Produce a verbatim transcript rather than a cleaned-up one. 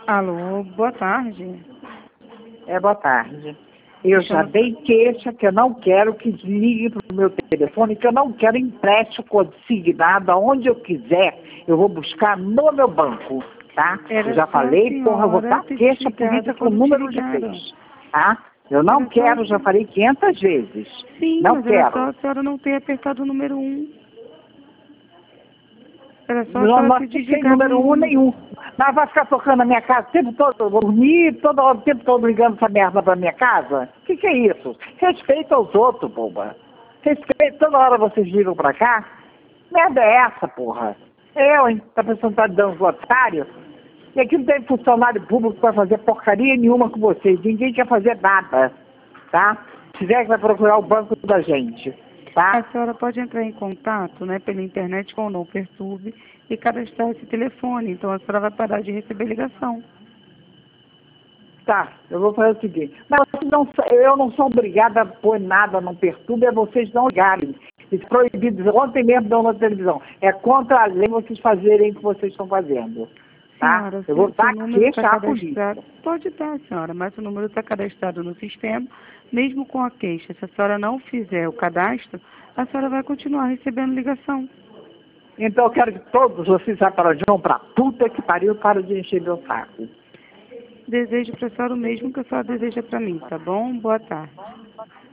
Alô, boa tarde. É, boa tarde. Eu já dei queixa que eu não quero que ligue para o meu telefone, que eu não quero empréstimo consignado aonde eu quiser. Eu vou buscar no meu banco, tá? Era Eu já só falei, a porra, eu vou senhora dar ter queixa desligado polícia com o quando te número de ligaram. vez, tá? Eu não Era só quero, já assim. falei quinhentas vezes. Sim, Não mas era só quero. a senhora não ter apertado o número um. Era só a Não, senhora não ter tem desligado o número um número. nenhum. Mas vai ficar tocando na minha casa o tempo todo, eu vou dormir, todo o tempo todo ligando essa merda pra minha casa? O que, que é isso? Respeita aos outros, boba. Respeita, toda hora vocês viram pra cá. Merda é essa, porra? Eu, hein? Tá pensando que tá dando os otários? E aqui não tem funcionário público pra fazer porcaria nenhuma com vocês. Ninguém quer fazer nada, tá? Se tiver que vai procurar o banco da gente, tá? A senhora pode entrar em contato, né, pela internet com o Não Perturbe e cadastrar esse telefone. Então a senhora vai parar de receber ligação. Tá, eu vou fazer o seguinte. Mas vocês não, eu não sou obrigada a pôr nada, não perturbe, é vocês não ligarem. Isso é proibido. Ontem mesmo deu na televisão. É contra a lei vocês fazerem o que vocês estão fazendo. Tá? Senhora, Eu vou se o dar número está queixa à polícia. cadastrado, pode dar, senhora, mas o número está cadastrado no sistema, mesmo com a queixa. Se a senhora não fizer o cadastro, a senhora vai continuar recebendo ligação. Então eu quero que todos vocês aparajam pra puta que pariu para de encher meu saco. Desejo para a senhora o mesmo que a senhora deseja para mim, tá bom? Boa tarde.